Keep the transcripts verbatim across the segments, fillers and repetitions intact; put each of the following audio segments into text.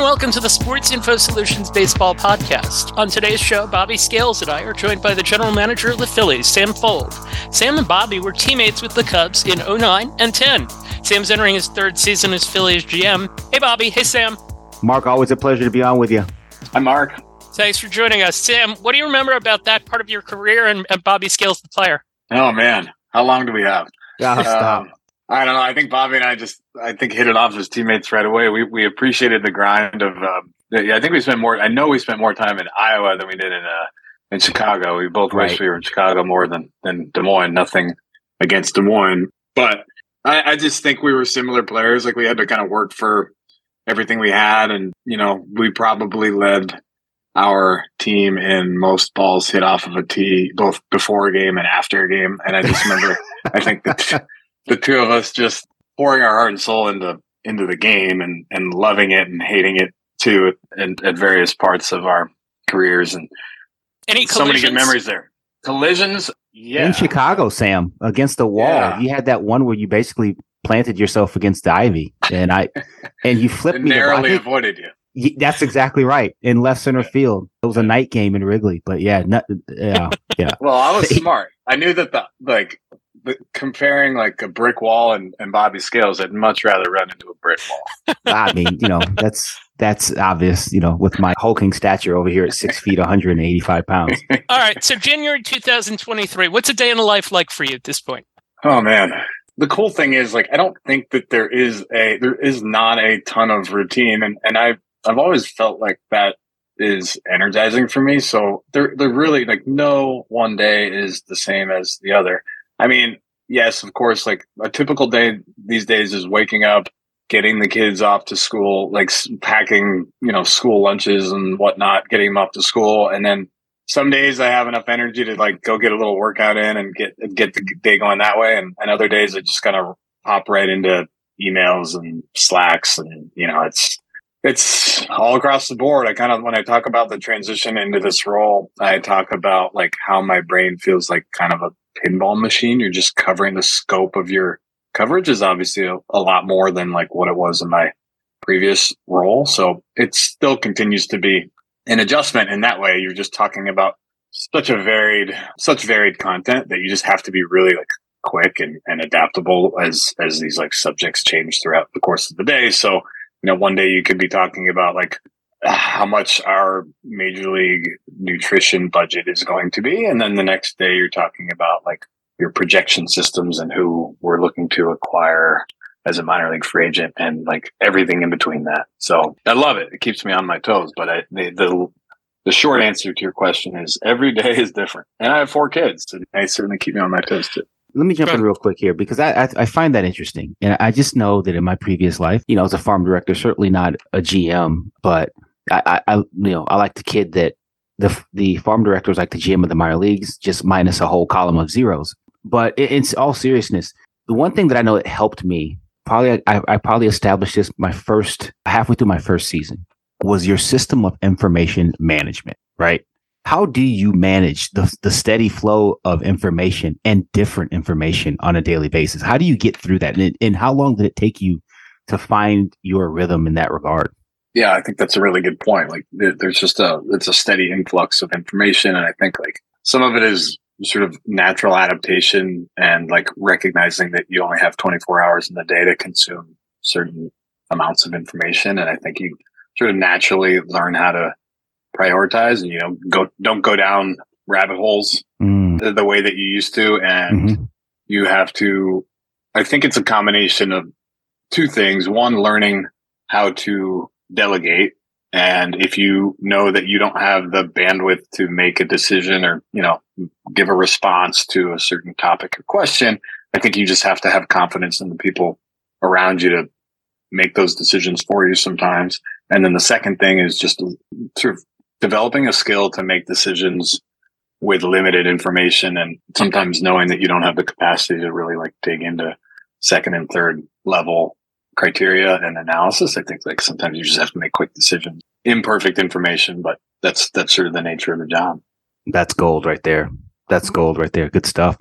welcome to the Sports Info Solutions Baseball Podcast. On today's show, Bobby Scales and I are joined by the general manager of the Phillies, Sam Fuld. Sam and Bobby were teammates with the Cubs in oh nine and ten. Sam's entering his third season as Phillies G M. Hey, Bobby. Hey, Sam. Mark, always a pleasure to be on with you. Hi, Mark. Thanks for joining us. Sam, what do you remember about that part of your career and, and Bobby Scales, the player? Oh, man. How long do we have? Yeah, stop. Um, I don't know. I think Bobby and I just, I think, hit it off as teammates right away. We we appreciated the grind of, um, yeah, I think we spent more, I know we spent more time in Iowa than we did in uh, in Chicago. We both Right. wish we were in Chicago more than, than Des Moines. Nothing against Des Moines. But I, I just think we were similar players. Like, we had to kind of work for everything we had. And, you know, we probably led our team in most balls hit off of a tee, both before a game and after a game. And I just remember, I think that the two of us just pouring our heart and soul into into the game and, and loving it and hating it too at, at various parts of our careers. And Any so many collisions? good memories there. Collisions, yeah. In Chicago, Sam, against the wall, Yeah. you had that one where you basically planted yourself against the ivy, and I and you flipped And me. the ball. I narrowly think- avoided you. y- That's exactly right. In left center field, it was a night game in Wrigley, but yeah, not, yeah, yeah. Well, I was smart. I knew that the like the, comparing like a brick wall and, and Bobby Scales, I'd much rather run into a brick wall. I mean, you know, that's that's obvious. You know, with my hulking stature over here at six feet, one hundred eighty-five pounds. All right, so January two thousand twenty-three, what's a day in the life like for you at this point? Oh man. The cool thing is, like, I don't think that there is a there is not a ton of routine, and, and I've I've always felt like that is energizing for me. So there there really, like, no one day is the same as the other. I mean, yes, of course, like a typical day these days is waking up, getting the kids off to school, like s- packing, you know, school lunches and whatnot, getting them off to school. And then some days I have enough energy to like go get a little workout in and get, get the day going that way. And, and other days I just kind of hop right into emails and Slacks. And, you know, it's, it's all across the board. I kind of, when I talk about the transition into this role, I talk about like how my brain feels like kind of a pinball machine. You're just covering the scope of your coverage is obviously a, a lot more than like what it was in my previous role. So it still continues to be an adjustment in that way. You're just talking about such a varied, such varied content that you just have to be really like quick and, and adaptable as, as these like subjects change throughout the course of the day. So, you know, one day you could be talking about like how much our major league nutrition budget is going to be. And then the next day you're talking about like your projection systems and who we're looking to acquire as a minor league free agent and like everything in between that. So I love it. It keeps me on my toes. But I, the, the, the short answer to your question is every day is different. And I have four kids, and they certainly keep me on my toes too. Let me jump Go in real quick here because I, I I find that interesting, and I just know that in my previous life, you know, as a farm director, certainly not a G M, but I, I, I you know, I like the kid that the the farm director is like the G M of the minor leagues, just minus a whole column of zeros. But in, in all seriousness, the one thing that I know that helped me, probably I, I probably established this my first halfway through my first season, was your system of information management, right? How do you manage the the steady flow of information and different information on a daily basis? How do you get through that? And, and how long did it take you to find your rhythm in that regard? Yeah, I think that's a really good point. Like there- there's just a, it's a steady influx of information. And I think like some of it is sort of natural adaptation and like recognizing that you only have twenty-four hours in the day to consume certain amounts of information. And I think you sort of naturally learn how to prioritize and, you know, go, don't go down rabbit holes Mm, the, the way that you used to. And mhm. you have to, I think it's a combination of two things. One, learning how to delegate. And if you know that you don't have the bandwidth to make a decision or, you know, give a response to a certain topic or question, I think you just have to have confidence in the people around you to make those decisions for you sometimes. And then the second thing is just sort of developing a skill to make decisions with limited information and sometimes knowing that you don't have the capacity to really like dig into second and third level criteria and analysis. I think like sometimes you just have to make quick decisions, imperfect information, but that's, that's sort of the nature of the job. That's gold right there. That's gold right there. Good stuff.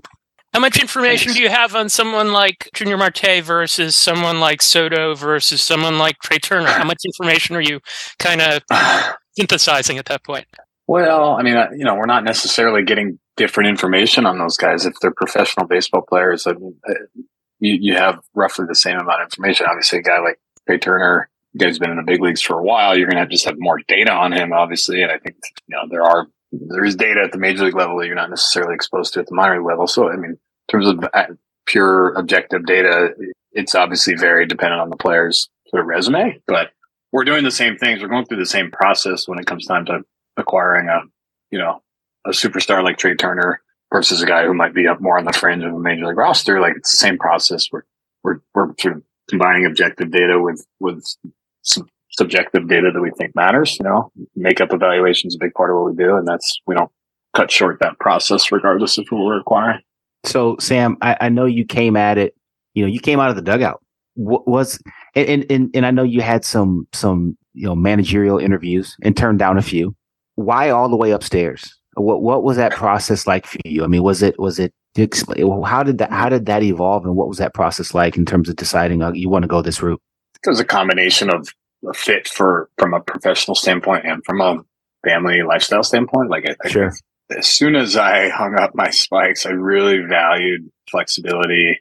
How much information do you have on someone like Junior Marte versus someone like Soto versus someone like Trey Turner? How much information are you kind of synthesizing at that point? Well, I mean, you know, we're not necessarily getting different information on those guys. If they're professional baseball players, I mean, you, you have roughly the same amount of information. Obviously, a guy like Trey Turner, the guy's been in the big leagues for a while. You're going to just have more data on him, obviously. And I think, you know, there are, there is data at the major league level that you're not necessarily exposed to at the minor league level. So, I mean, in terms of pure objective data, it's obviously very dependent on the player's sort of resume, but we're doing the same things. We're going through the same process when it comes time to acquiring a, you know, a superstar like Trey Turner versus a guy who might be up more on the fringe of a major league roster. Like, it's the same process. We're, we're, we're sort of combining objective data with, with some subjective data that we think matters. You know, makeup evaluation is a big part of what we do. And that's, we don't cut short that process regardless of who we're acquiring. So, Sam, I, I know you came at it, you know, you came out of the dugout. What was, and, and, and I know you had some, some, you know, managerial interviews and turned down a few. Why all the way upstairs? What what was that process like for you? I mean, was it was it how did that how did that evolve, and what was that process like in terms of deciding uh, you want to go this route? It was a combination of a fit for from a professional standpoint and from a family lifestyle standpoint. Like, I, sure. I, as soon as I hung up my spikes, I really valued flexibility,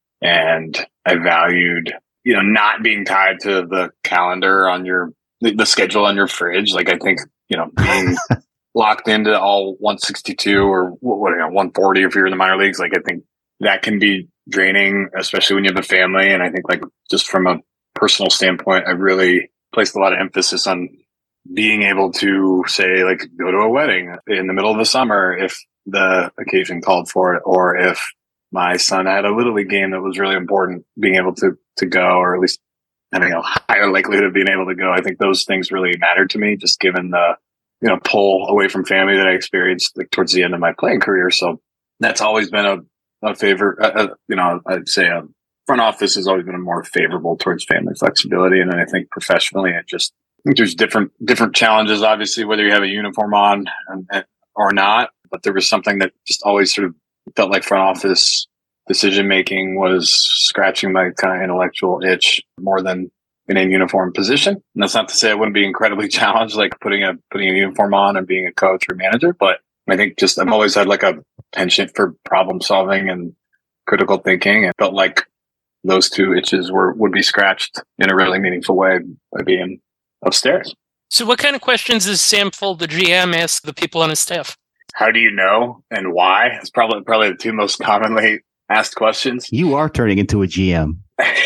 and I valued, you know, not being tied to the calendar on your the, the schedule on your fridge. Like, I think, you know, being locked into all one sixty-two or what, you know, one forty if you're in the minor leagues, like, I think that can be draining, especially when you have a family. And I think, like, just from a personal standpoint, I really placed a lot of emphasis on being able to say, like, go to a wedding in the middle of the summer if the occasion called for it, or if my son had a little league game that was really important, being able to, to go, or at least having a higher likelihood of being able to go. I think those things really mattered to me, just given the, you know, pull away from family that I experienced, like, towards the end of my playing career. So that's always been a, a favor. Uh, you know, I'd say a front office has always been more favorable towards family flexibility. And then I think professionally, it just, I think there's different, different challenges, obviously, whether you have a uniform on and, and, or not. But there was something that just always sort of felt like front office decision making was scratching my kind of intellectual itch more than in a uniform position. And that's not to say I wouldn't be incredibly challenged, like putting a putting a uniform on and being a coach or manager. But I think just I've always had like a penchant for problem solving and critical thinking, and felt like those two itches were would be scratched in a really meaningful way by being upstairs. So, what kind of questions does Sam Fuld, the G M, ask the people on his staff? How do you know and why? It's probably probably the two most commonly asked questions. You are turning into a G M.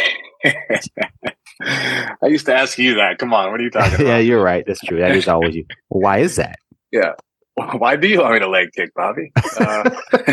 I used to ask you that. Come on, what are you talking about? Yeah, you're right. That's true. That is always you. Why is that? Yeah. Why do you want me to leg kick, Bobby? Uh,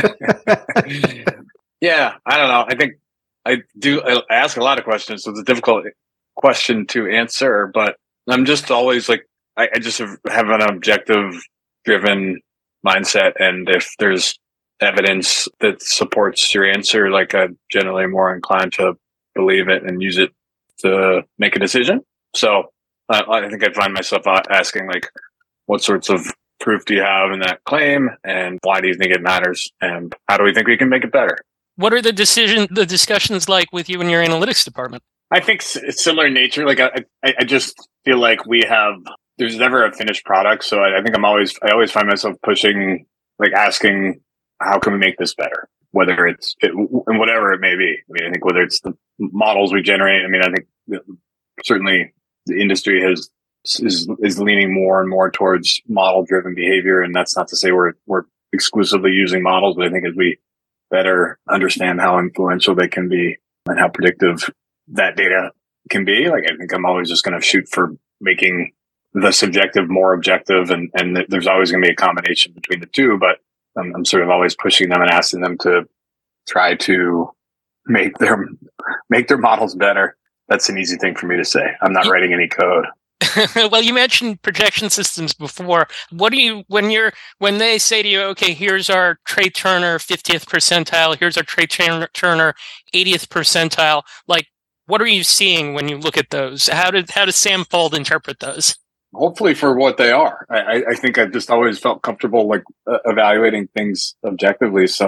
yeah, I don't know. I think I do I ask a lot of questions, so it's a difficult question to answer, but I'm just always like, I, I just have, have an objective driven mindset. And if there's evidence that supports your answer, like, I'm generally more inclined to believe it and use it to make a decision. So uh, I think I find myself asking, like, what sorts of proof do you have in that claim, and why do you think it matters, and how do we think we can make it better? What are the decision, the discussions like with you and your analytics department? I think it's similar in nature. Like, I, I just feel like we have, there's never a finished product. So I, I think I'm always, I always find myself pushing, like, asking, how can we make this better? Whether it's, it, and whatever it may be. I mean, I think whether it's the models we generate, I mean, I think certainly the industry has, is, is leaning more and more towards model driven behavior. And that's not to say we're, we're exclusively using models, but I think as we better understand how influential they can be and how predictive that data can be, like, I think I'm always just going to shoot for making the subjective more objective, and, and there's always going to be a combination between the two, but I'm, I'm sort of always pushing them and asking them to try to make their, make their models better. That's an easy thing for me to say. I'm not writing any code. Well, you mentioned projection systems before. What do you, when you're, when they say to you, okay, here's our Trey Turner fiftieth percentile, here's our Trey Turner eightieth percentile, like, what are you seeing when you look at those? How did, how does Sam Fuld interpret those? Hopefully for what they are. I, I think I've just always felt comfortable, like, uh, evaluating things objectively. So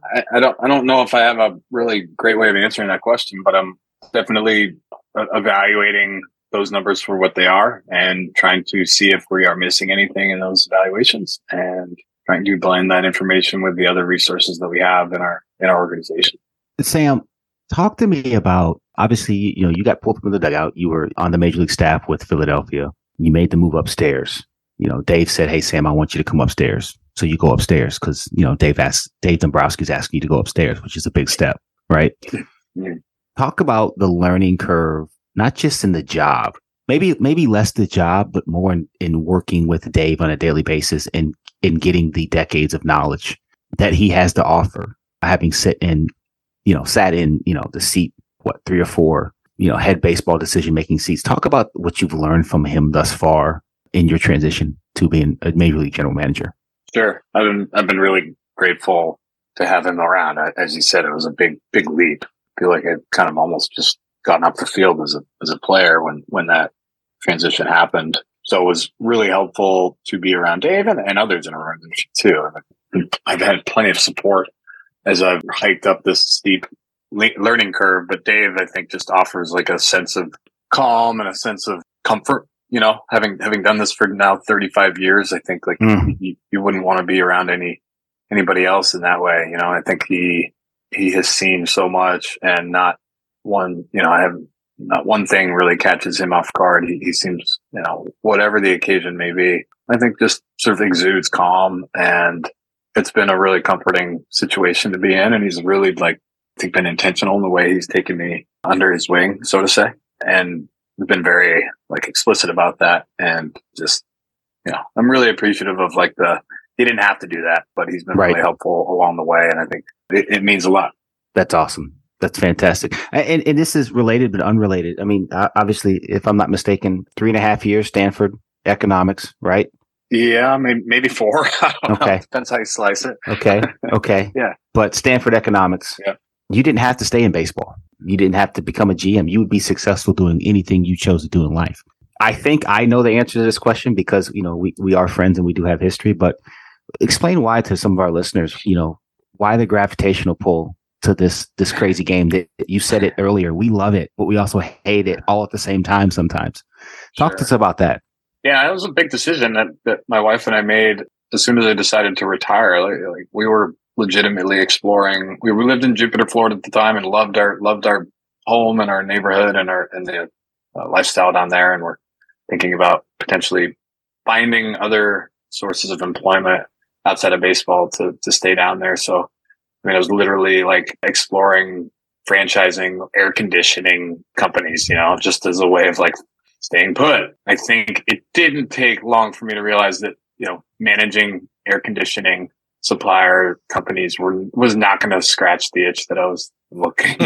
I, I don't, I don't know if I have a really great way of answering that question, but I'm definitely evaluating those numbers for what they are and trying to see if we are missing anything in those evaluations and trying to blend that information with the other resources that we have in our, in our organization. Sam, talk to me about, obviously, you know, you got pulled from the dugout. You were on the major league staff with Philadelphia. You made the move upstairs. You know, Dave said, "Hey, Sam, I want you to come upstairs." So you go upstairs because, you know, Dave asked, Dave Dombrowski's asking you to go upstairs, which is a big step, right? Yeah. Talk about the learning curve, not just in the job, maybe, maybe less the job, but more in, in working with Dave on a daily basis and in getting the decades of knowledge that he has to offer, having sit in, you know, sat in, you know, the seat, what, three or four, you know, head baseball decision-making seats. Talk about what you've learned from him thus far in your transition to being a major league general manager. Sure. I've been, I've been really grateful to have him around. As you said, it was a big, big leap. I feel like I've kind of almost just gotten up the field as a, as a player when, when that transition happened. So it was really helpful to be around Dave and, and others in our organization too. And I've had plenty of support as I've hiked up this steep le- learning curve. But Dave, I think, just offers like a sense of calm and a sense of comfort. You know, having having done this for now thirty-five years, I think like mm. you, you wouldn't want to be around any anybody else in that way. You know, I think he he has seen so much, and not one. You know, I have not one thing really catches him off guard. He, he seems, you know, whatever the occasion may be, I think just sort of exudes calm, and it's been a really comforting situation to be in. And he's really like I think been intentional in the way he's taken me under his wing, so to say, and been very like explicit about that. And just, you know, I'm really appreciative of like the, he didn't have to do that, but he's been right. really helpful along the way. And I think it, it means a lot. That's awesome. That's fantastic. And, and this is related, but unrelated. I mean, obviously, if I'm not mistaken, three and a half years, Stanford economics, right? Yeah, maybe, maybe four. I don't okay. know. Depends how you slice it. Okay. Okay. Yeah. But Stanford economics, yeah. You didn't have to stay in baseball. You didn't have to become a G M. You would be successful doing anything you chose to do in life. I think I know the answer to this question because, you know, we, we are friends and we do have history, but explain why to some of our listeners, you know, why the gravitational pull to this, this crazy game that you said it earlier. We love it, but we also hate it all at the same time sometimes. Talk Sure. to us about that. Yeah, it was a big decision that, that my wife and I made as soon as I decided to retire. Like, like we were legitimately exploring. We lived in Jupiter, Florida at the time, and loved our loved our home and our neighborhood and our and the uh, lifestyle down there. And we're thinking about potentially finding other sources of employment outside of baseball to to stay down there. So, I mean, I was literally like exploring franchising air conditioning companies, you know, just as a way of like staying put. I think it didn't take long for me to realize that, you know, managing air conditioning supplier companies were was not going to scratch the itch that I was looking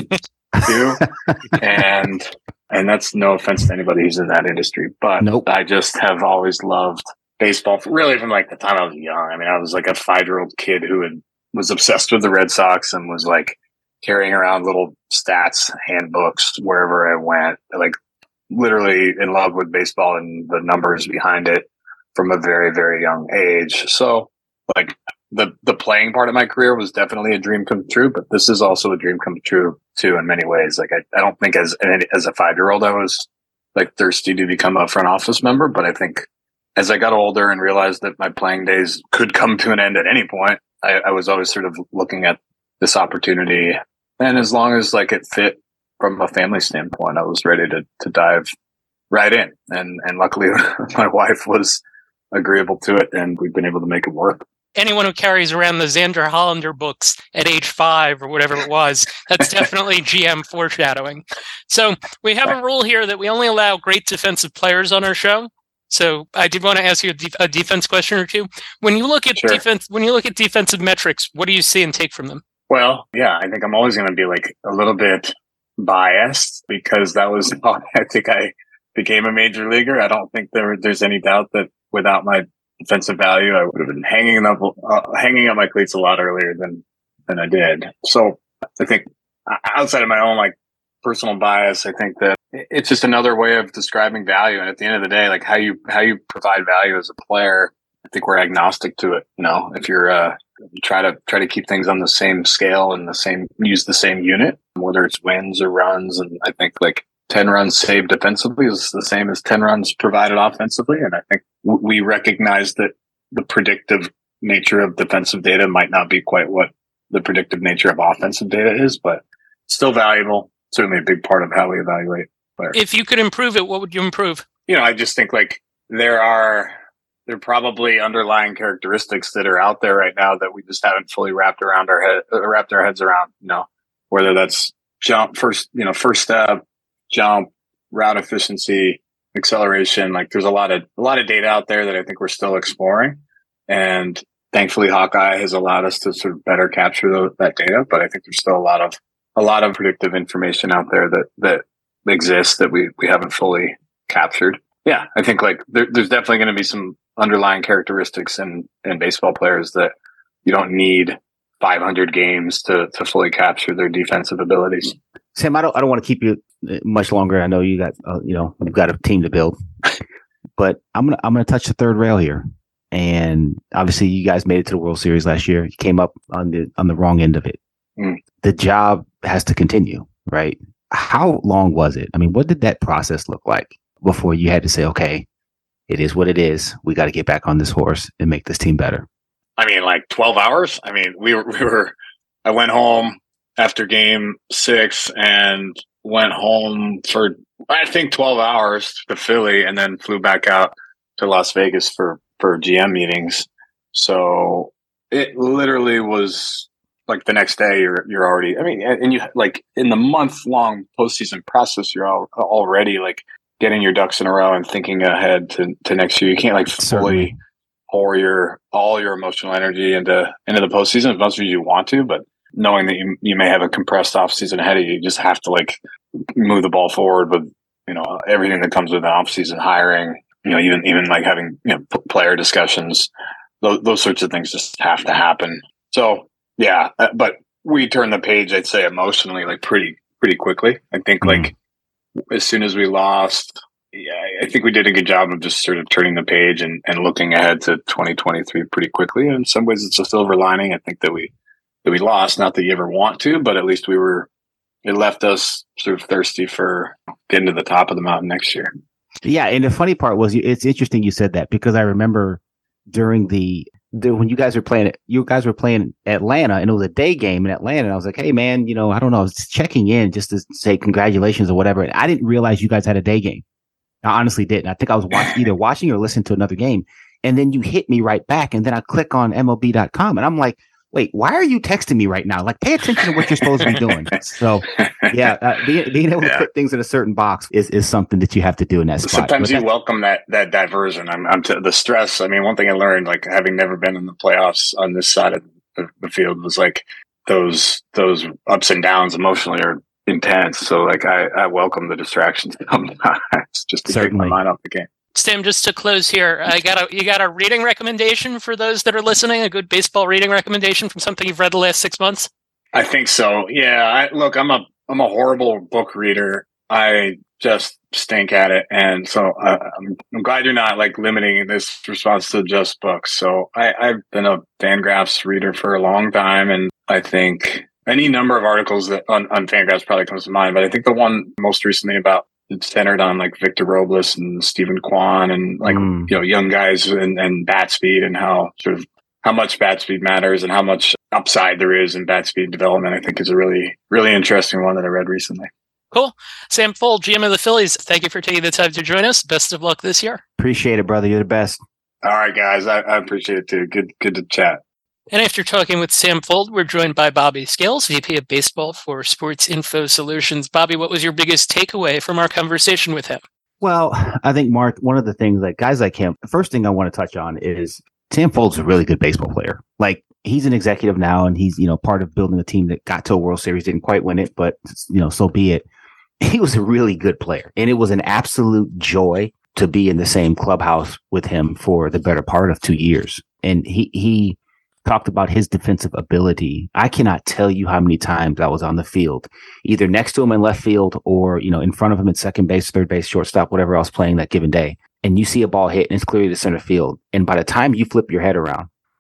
to. And and that's no offense to anybody who's in that industry, but nope. I just have always loved baseball, really from like the time I was young. I mean, I was like a five-year-old kid who had, was obsessed with the Red Sox and was like carrying around little stats handbooks wherever I went, like literally in love with baseball and the numbers behind it from a very, very young age. So like the, the playing part of my career was definitely a dream come true, but this is also a dream come true too in many ways. Like I, I don't think as, as a five year old, I was like thirsty to become a front office member, but I think as I got older and realized that my playing days could come to an end at any point, I, I was always sort of looking at this opportunity. And as long as like it fit from a family standpoint, I was ready to, to dive right in. And, and luckily my wife was agreeable to it and we've been able to make it work. Anyone who carries around the Xander Hollander books at age five or whatever it was, that's definitely G M foreshadowing. So we have a rule here that we only allow great defensive players on our show. So I did want to ask you a, def- a defense question or two. When you look at Sure. defense, when you look at defensive metrics, what do you see and take from them? Well, yeah, I think I'm always going to be like a little bit biased because that was how I think I became a major leaguer. I don't think there there's any doubt that without my defensive value, I would have been hanging up uh, hanging up my cleats a lot earlier than than I did. So I think outside of my own like personal bias, I think that it's just another way of describing value. And at the end of the day, like how you how you provide value as a player, I think we're agnostic to it. You know, if you're uh, try to try to keep things on the same scale and the same use the same unit, whether it's wins or runs. And I think like ten runs saved defensively is the same as ten runs provided offensively. And I think w- we recognize that the predictive nature of defensive data might not be quite what the predictive nature of offensive data is, but still valuable. Certainly a big part of how we evaluate players. If you could improve it, what would you improve? You know, I just think like there are there are probably underlying characteristics that are out there right now that we just haven't fully wrapped around our head, uh, wrapped our heads around. You know, whether that's jump first, you know, first step, jump, route efficiency, acceleration. Like there's a lot of a lot of data out there that I think we're still exploring, and thankfully Hawkeye has allowed us to sort of better capture the, that data. But I think there's still a lot of a lot of predictive information out there that that exists that we we haven't fully captured. Yeah, I think like there, there's definitely going to be some underlying characteristics in, in baseball players that you don't need five hundred games to, to fully capture their defensive abilities. Sam, I don't I don't want to keep you much longer. I know you got uh, you know you've got a team to build, but I'm gonna I'm gonna touch the third rail here. And obviously, you guys made it to the World Series last year. You came up on the on the wrong end of it. Mm. The job has to continue, right? How long was it? I mean, what did that process look like before you had to say, okay, it is what it is. We got to get back on this horse and make this team better? I mean, like twelve hours. I mean, we were, we were, I went home after game six and went home for, I think twelve hours to Philly and then flew back out to Las Vegas for, for G M meetings. So it literally was like the next day you're, you're already, I mean, and you like in the month long postseason process, you're all, already like getting your ducks in a row and thinking ahead to, to next year. You can't like fully Certainly. pour your, all your emotional energy into, into the postseason as much as you want to, but knowing that you, you may have a compressed off season ahead of you, you just have to like move the ball forward with, you know, everything that comes with an off season hiring, you know, even, even like having, you know, player discussions, those, those sorts of things just have to happen. So yeah, but we turned the page, I'd say emotionally, like pretty, pretty quickly. I think mm-hmm. like as soon as we lost, yeah, I think we did a good job of just sort of turning the page and, and looking ahead to twenty twenty-three pretty quickly. And in some ways it's a silver lining. I think that we, that we lost, not that you ever want to, but at least we were, it left us sort of thirsty for getting to the top of the mountain next year. Yeah. And the funny part was it's interesting you said that because I remember during the, the when you guys were playing, you guys were playing Atlanta and it was a day game in Atlanta. And I was like, hey man, you know, I don't know. I was just checking in just to say congratulations or whatever. And I didn't realize you guys had a day game. I honestly didn't. I think I was watch, either watching or listening to another game. And then you hit me right back. And then I click on M L B dot com and I'm like, wait, why are you texting me right now? Like, pay attention to what you're supposed to be doing. So, yeah, uh, being, being able yeah. to put things in a certain box is, is something that you have to do in that spot. Sometimes but you welcome that that diversion. I'm, I'm to the stress. I mean, one thing I learned, like having never been in the playoffs on this side of the, the field, was like those those ups and downs emotionally are intense. So, like, I, I welcome the distractions sometimes just to Certainly. take my mind off the game. Sam, just to close here, I got a you got a reading recommendation for those that are listening? A good baseball reading recommendation from something you've read the last six months? I think so. Yeah. I, look, I'm a I'm a horrible book reader. I just stink at it, and so uh, I'm, I'm glad you're not like limiting this response to just books. So I, I've been a Fangraphs reader for a long time, and I think any number of articles that on, on Fangraphs probably comes to mind. But I think the one most recently about it's centered on like Victor Robles and Stephen Kwan and like, mm. you know, young guys and, and bat speed and how sort of how much bat speed matters and how much upside there is in bat speed development, I think is a really, really interesting one that I read recently. Cool. Sam Fuld, G M of the Phillies, thank you for taking the time to join us. Best of luck this year. Appreciate it, brother. You're the best. All right, guys. I, I appreciate it too. Good, good to chat. And after talking with Sam Fuld, we're joined by Bobby Scales, V P of Baseball for Sports Info Solutions. Bobby, what was your biggest takeaway from our conversation with him? Well, I think, Mark, one of the things that guys like him, the first thing I want to touch on is Sam Fuld's a really good baseball player. Like, he's an executive now, and he's, you know, part of building a team that got to a World Series, didn't quite win it, but, you know, so be it. He was a really good player, and it was an absolute joy to be in the same clubhouse with him for the better part of two years. And he, he, talked about his defensive ability. I cannot tell you how many times I was on the field, either next to him in left field or, you know, in front of him at second base, third base, shortstop, whatever else playing that given day. And you see a ball hit and it's clearly the center field. And by the time you flip your head around,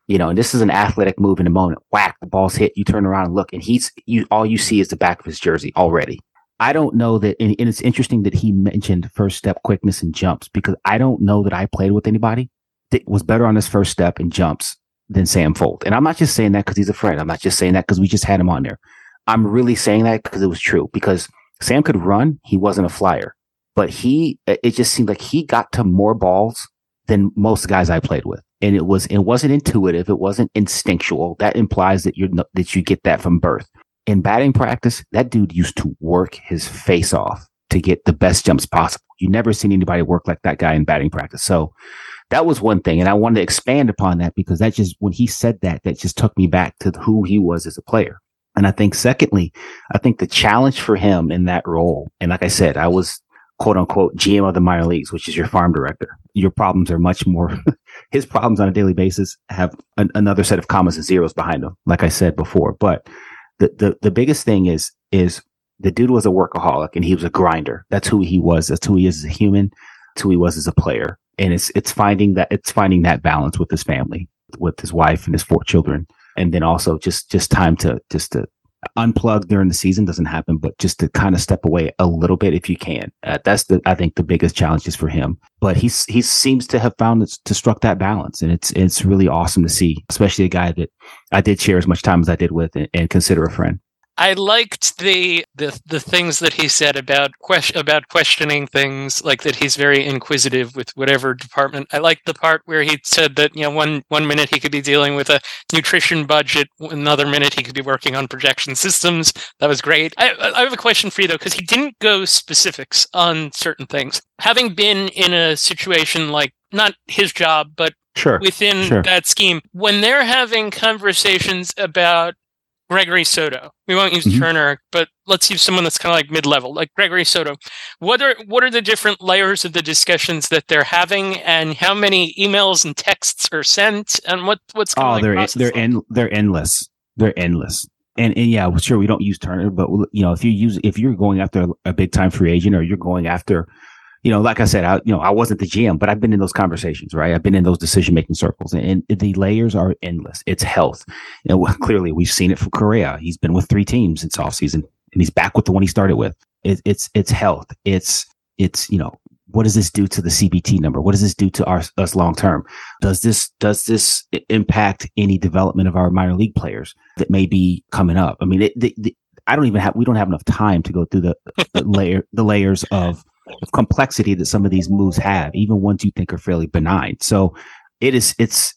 You know, and this is an athletic move in the moment. Whack, the ball's hit. You turn around and look, and he's you. All you see is the back of his jersey already. I don't know that, and, and it's interesting that he mentioned first step quickness and jumps, because I don't know that I played with anybody that was better on his first step and jumps than Sam Fold. And I'm not just saying that because he's a friend. I'm not just saying that because we just had him on there. I'm really saying that because it was true. Because Sam could run, he wasn't a flyer, but he. It just seemed like he got to more balls than most guys I played with. And it was, it wasn't intuitive. It wasn't instinctual. That implies that you're, that you get that from birth. In batting practice, that dude used to work his face off to get the best jumps possible. You never seen anybody work like that guy in batting practice. So that was one thing. And I wanted to expand upon that because that just, when he said that, that just took me back to who he was as a player. And I think secondly, I think the challenge for him in that role, and like I said, I was quote unquote G M of the minor leagues, which is your farm director. Your problems are much more, his problems on a daily basis have an, another set of commas and zeros behind them, like I said before. But the, the, the biggest thing is, is the dude was a workaholic and he was a grinder. That's who he was. That's who he is as a human. That's who he was as a player. And it's, it's finding that, it's finding that balance with his family, with his wife and his four children. And then also just, just time to, just to, unplug during the season doesn't happen, but just to kind of step away a little bit if you can. Uh, that's the, I think the biggest challenge is for him, but he's, he seems to have found it, to struck that balance. And it's, it's really awesome to see, especially a guy that I did share as much time as I did with and, and consider a friend. I liked the, the the things that he said about question about questioning things, like that he's very inquisitive with whatever department. I liked the part where he said that, you know, one one minute he could be dealing with a nutrition budget, another minute he could be working on projection systems. That was great. I, I have a question for you though, because he didn't go specifics on certain things. Having been in a situation like not his job, but sure, within sure. that scheme, when they're having conversations about Gregory Soto. We won't use mm-hmm. Turner, but let's use someone that's kind of like mid-level, like Gregory Soto. What are what are the different layers of the discussions that they're having, and how many emails and texts are sent, and what what's kind oh, of like they're process they're like? en- they're endless. They're endless. And and yeah, sure, we don't use Turner, but you know, if you use if you're going after a big time free agent, or you're going after, you know, like I said, I, you know, I wasn't the G M, but I've been in those conversations, right? I've been in those decision-making circles, and, and the layers are endless. It's health. You know, clearly we've seen it from Correa. He's been with three teams since offseason, and he's back with the one he started with. It, it's, it's health. It's, it's, you know, what does this do to the C B T number? What does this do to our, us long-term? Does this, does this impact any development of our minor league players that may be coming up? I mean, it, the, the, I don't even have, we don't have enough time to go through the, the layer, the layers of, of complexity that some of these moves have, even ones you think are fairly benign. So it is, it's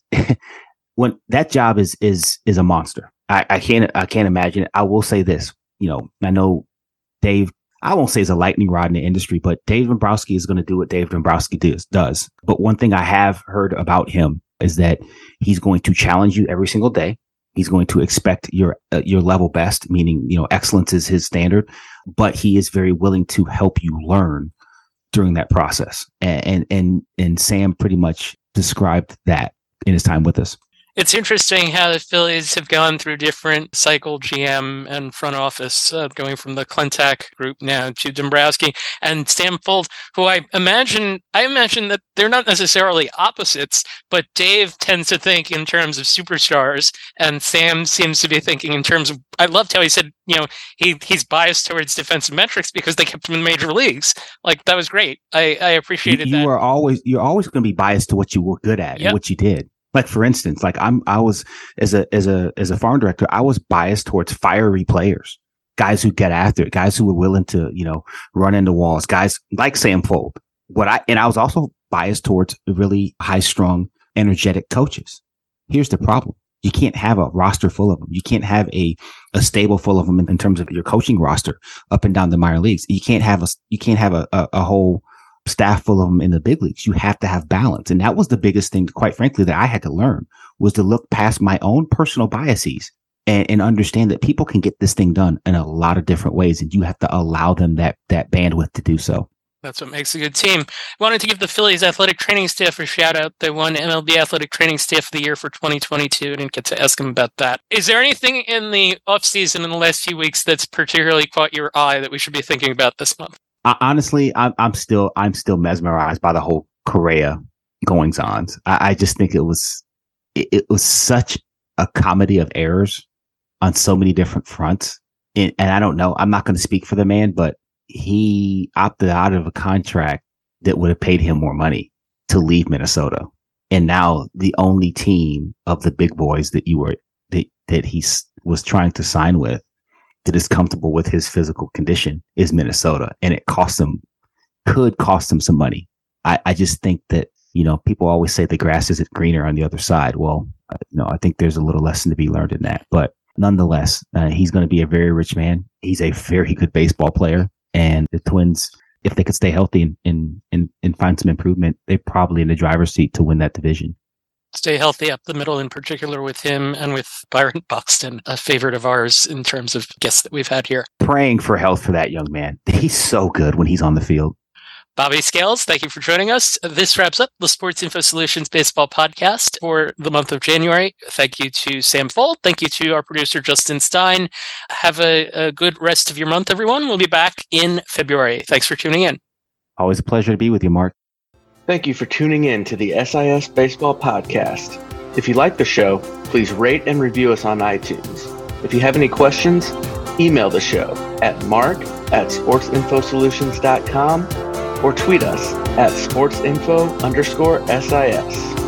when that job is, is, is a monster. I, I can't, I can't imagine it. I will say this, you know, I know Dave, I won't say he's a lightning rod in the industry, but Dave Dombrowski is going to do what Dave Dombrowski does, does. But one thing I have heard about him is that he's going to challenge you every single day. He's going to expect your uh, your level best, meaning, you know, excellence is his standard, but he is very willing to help you learn during that process. And and and, and Sam pretty much described that in his time with us. It's interesting how the Phillies have gone through different cycle G M and front office, uh, going from the Klentak group now to Dombrowski and Sam Fold, who I imagine, I imagine that they're not necessarily opposites, but Dave tends to think in terms of superstars, and Sam seems to be thinking in terms of, I loved how he said, you know, he he's biased towards defensive metrics because they kept him in major leagues. Like, that was great. I, I appreciated you, you that. are always, you're always going to be biased to what you were good at, yep, and what you did. Like, for instance, like I'm, I was as a, as a, as a farm director, I was biased towards fiery players, guys who get after it, guys who were willing to, you know, run into walls, guys like Sam Fold. What I, and I was also biased towards really high strung, energetic coaches. Here's the problem. You can't have a roster full of them. You can't have a, a stable full of them in, in terms of your coaching roster up and down the minor leagues. You can't have a, you can't have a, a, a whole staff full of them in the big leagues. You have to have balance. And that was the biggest thing, quite frankly, that I had to learn, was to look past my own personal biases and, and understand that people can get this thing done in a lot of different ways. And you have to allow them that, that bandwidth to do so. That's what makes a good team. I wanted to give the Phillies athletic training staff a shout out. They won M L B Athletic Training Staff of the Year for twenty twenty-two. I didn't get to ask them about that. Is there anything in the offseason in the last few weeks that's particularly caught your eye that we should be thinking about this month? I, honestly, I'm, I'm still, I'm still mesmerized by the whole Correa goings on. I, I just think it was, it, it was such a comedy of errors on so many different fronts. And, and I don't know, I'm not going to speak for the man, but he opted out of a contract that would have paid him more money to leave Minnesota. And now the only team of the big boys that you were, that, that he was trying to sign with that is comfortable with his physical condition is Minnesota. And it cost him, could cost him some money. I, I just think that, you know, people always say the grass isn't greener on the other side. Well, you know, I think there's a little lesson to be learned in that. But nonetheless, uh, he's going to be a very rich man. He's a very good baseball player. And the Twins, if they could stay healthy and, and, and, and find some improvement, they're probably in the driver's seat to win that division. Stay healthy up the middle, in particular with him and with Byron Buxton, a favorite of ours in terms of guests that we've had here. Praying for health for that young man. He's so good when he's on the field. Bobby Scales, thank you for joining us. This wraps up the Sports Info Solutions Baseball Podcast for the month of January. Thank you to Sam Fuld. Thank you to our producer, Justin Stein. Have a, a good rest of your month, everyone. We'll be back in February. Thanks for tuning in. Always a pleasure to be with you, Mark. Thank you for tuning in to the S I S Baseball Podcast. If you like the show, please rate and review us on iTunes. If you have any questions, email the show at mark at sportsinfosolutions dot com or tweet us at sportsinfo underscore SIS.